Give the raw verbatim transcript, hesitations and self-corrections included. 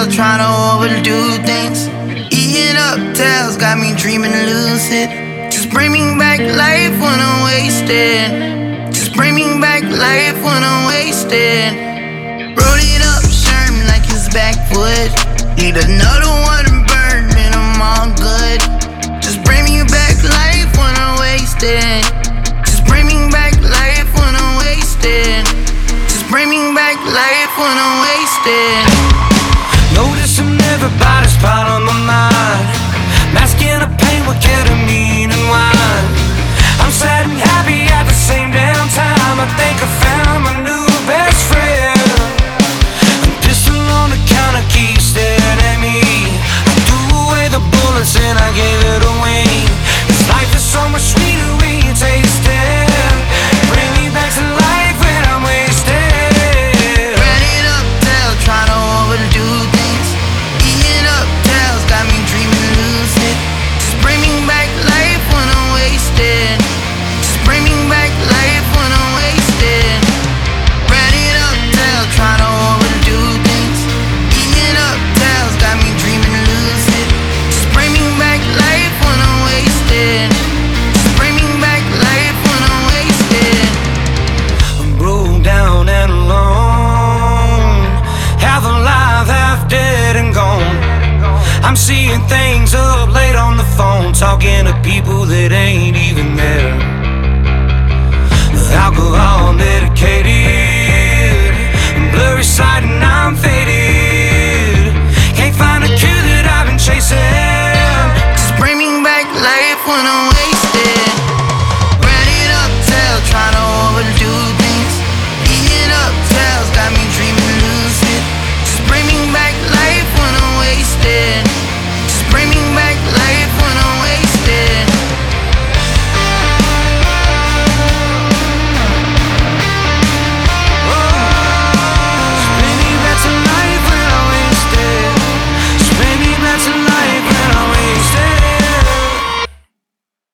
tell, trying to overdo things. Eating up tails, got me dreaming lucid. Just bring me back life when I'm wasted. Just bring me back life when I'm wasted. Roll it up, Sherm like it's backwood. Need another one to burn, and I'm all good. Just bring me back life when I'm wasted. Just bring me back life when I'm wasted. Just bring me back life when I'm wasted. Noticing everybody's part on my mind, masking the pain with ketamine and wine. I'm sad and happy at the same damn time. I think I found my new best friend. A pistol on the counter keeps staring at me. I threw away the bullets and I gave it away. This life is so much sweeter when you taste it. Bring me back to life when I'm wasted. Ran it up, tail, trying to overdo things. Eating up tails, got me dreaming lucid. Just bring me back life when I'm wasted. Just bring me back life when I'm wasted. Ran it up, tail, trying to overdo things. Eating up tails, got me dreaming lucid. Just bring me back life when I'm wasted. Just bring me back life when I'm wasted. I'm broke down and alone, half alive, half dead and gone. I'm seeing things up late on the phone, talking to people that ain't even there. Alcohol